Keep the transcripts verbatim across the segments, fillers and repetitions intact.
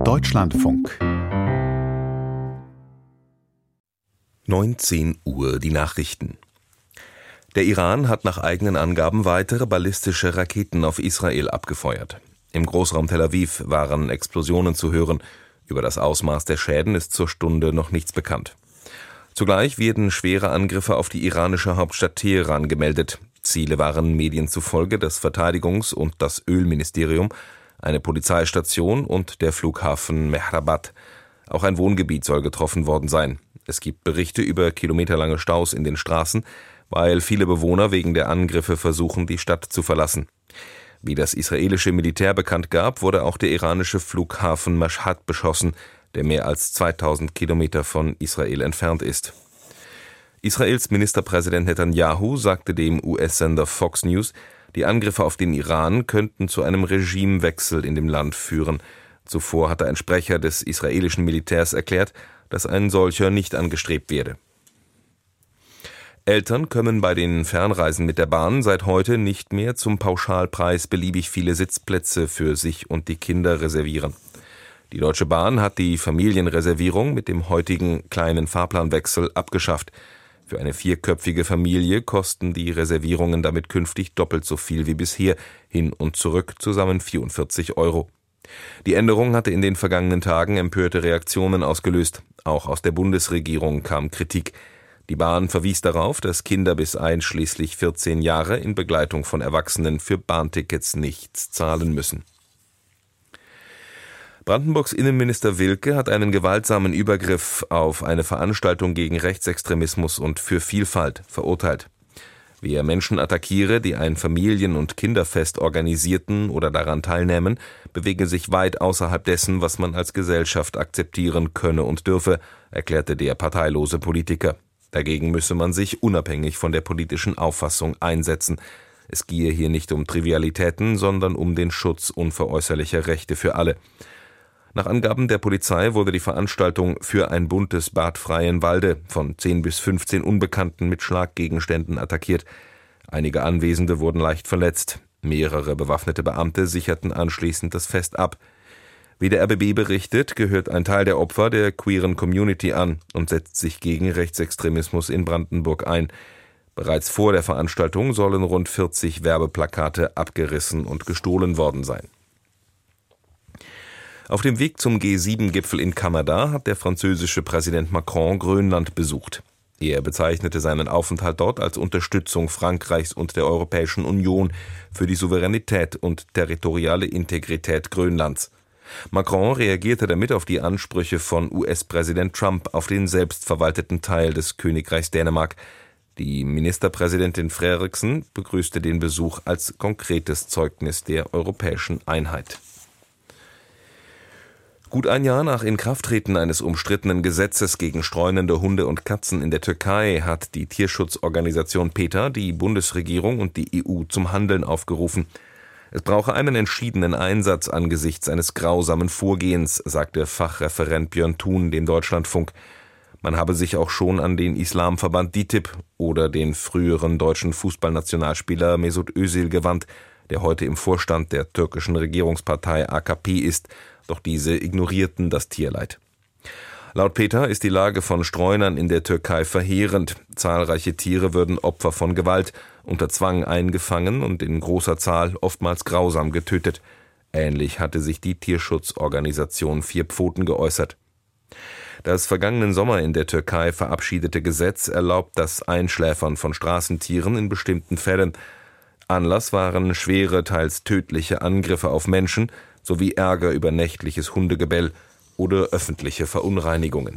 Deutschlandfunk. neunzehn Uhr, die Nachrichten. Der Iran hat nach eigenen Angaben weitere ballistische Raketen auf Israel abgefeuert. Im Großraum Tel Aviv waren Explosionen zu hören. Über das Ausmaß der Schäden ist zur Stunde noch nichts bekannt. Zugleich werden schwere Angriffe auf die iranische Hauptstadt Teheran gemeldet. Ziele waren Medien zufolge das Verteidigungs- und das Ölministerium, eine Polizeistation und der Flughafen Mehrabad. Auch ein Wohngebiet soll getroffen worden sein. Es gibt Berichte über kilometerlange Staus in den Straßen, weil viele Bewohner wegen der Angriffe versuchen, die Stadt zu verlassen. Wie das israelische Militär bekannt gab, wurde auch der iranische Flughafen Mashhad beschossen, der mehr als zweitausend Kilometer von Israel entfernt ist. Israels Ministerpräsident Netanyahu sagte dem U S-Sender Fox News, die Angriffe auf den Iran könnten zu einem Regimewechsel in dem Land führen. Zuvor hatte ein Sprecher des israelischen Militärs erklärt, dass ein solcher nicht angestrebt werde. Eltern können bei den Fernreisen mit der Bahn seit heute nicht mehr zum Pauschalpreis beliebig viele Sitzplätze für sich und die Kinder reservieren. Die Deutsche Bahn hat die Familienreservierung mit dem heutigen kleinen Fahrplanwechsel abgeschafft. Für eine vierköpfige Familie kosten die Reservierungen damit künftig doppelt so viel wie bisher, hin und zurück zusammen vierundvierzig Euro. Die Änderung hatte in den vergangenen Tagen empörte Reaktionen ausgelöst. Auch aus der Bundesregierung kam Kritik. Die Bahn verwies darauf, dass Kinder bis einschließlich vierzehn Jahre in Begleitung von Erwachsenen für Bahntickets nichts zahlen müssen. Brandenburgs Innenminister Wilke hat einen gewaltsamen Übergriff auf eine Veranstaltung gegen Rechtsextremismus und für Vielfalt verurteilt. Wer Menschen attackiere, die ein Familien- und Kinderfest organisierten oder daran teilnähmen, bewege sich weit außerhalb dessen, was man als Gesellschaft akzeptieren könne und dürfe, erklärte der parteilose Politiker. Dagegen müsse man sich unabhängig von der politischen Auffassung einsetzen. Es gehe hier nicht um Trivialitäten, sondern um den Schutz unveräußerlicher Rechte für alle. Nach Angaben der Polizei wurde die Veranstaltung für ein buntes Bad Freienwalde von zehn bis fünfzehn Unbekannten mit Schlaggegenständen attackiert. Einige Anwesende wurden leicht verletzt. Mehrere bewaffnete Beamte sicherten anschließend das Fest ab. Wie der R B B berichtet, gehört ein Teil der Opfer der queeren Community an und setzt sich gegen Rechtsextremismus in Brandenburg ein. Bereits vor der Veranstaltung sollen rund vierzig Werbeplakate abgerissen und gestohlen worden sein. Auf dem Weg zum G sieben Gipfel in Kanada hat der französische Präsident Macron Grönland besucht. Er bezeichnete seinen Aufenthalt dort als Unterstützung Frankreichs und der Europäischen Union für die Souveränität und territoriale Integrität Grönlands. Macron reagierte damit auf die Ansprüche von U S-Präsident Trump auf den selbstverwalteten Teil des Königreichs Dänemark. Die Ministerpräsidentin Frederiksen begrüßte den Besuch als konkretes Zeugnis der europäischen Einheit. Gut ein Jahr nach Inkrafttreten eines umstrittenen Gesetzes gegen streunende Hunde und Katzen in der Türkei hat die Tierschutzorganisation PETA die Bundesregierung und die E U zum Handeln aufgerufen. Es brauche einen entschiedenen Einsatz angesichts eines grausamen Vorgehens, sagte Fachreferent Björn Thun dem Deutschlandfunk. Man habe sich auch schon an den Islamverband D I T I B oder den früheren deutschen Fußballnationalspieler Mesut Özil gewandt, der heute im Vorstand der türkischen Regierungspartei A K P ist, doch diese ignorierten das Tierleid. Laut PETA ist die Lage von Streunern in der Türkei verheerend. Zahlreiche Tiere würden Opfer von Gewalt, unter Zwang eingefangen und in großer Zahl oftmals grausam getötet. Ähnlich hatte sich die Tierschutzorganisation Vier Pfoten geäußert. Das vergangenen Sommer in der Türkei verabschiedete Gesetz erlaubt das Einschläfern von Straßentieren in bestimmten Fällen. Anlass waren schwere, teils tödliche Angriffe auf Menschen sowie Ärger über nächtliches Hundegebell oder öffentliche Verunreinigungen.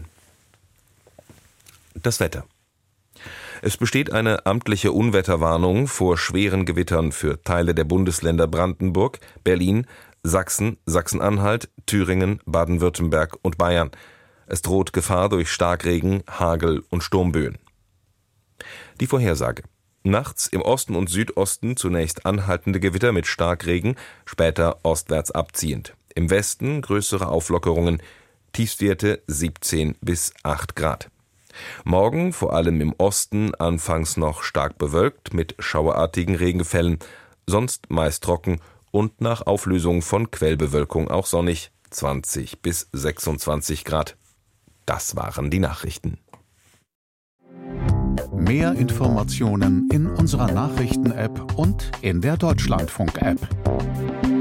Das Wetter. Es besteht eine amtliche Unwetterwarnung vor schweren Gewittern für Teile der Bundesländer Brandenburg, Berlin, Sachsen, Sachsen-Anhalt, Thüringen, Baden-Württemberg und Bayern. Es droht Gefahr durch Starkregen, Hagel und Sturmböen. Die Vorhersage. Nachts im Osten und Südosten zunächst anhaltende Gewitter mit Starkregen, später ostwärts abziehend. Im Westen größere Auflockerungen, Tiefstwerte siebzehn bis acht Grad. Morgen vor allem im Osten anfangs noch stark bewölkt mit schauerartigen Regenfällen, sonst meist trocken und nach Auflösung von Quellbewölkung auch sonnig, zwanzig bis sechsundzwanzig Grad. Das waren die Nachrichten. Mehr Informationen in unserer Nachrichten-App und in der Deutschlandfunk-App.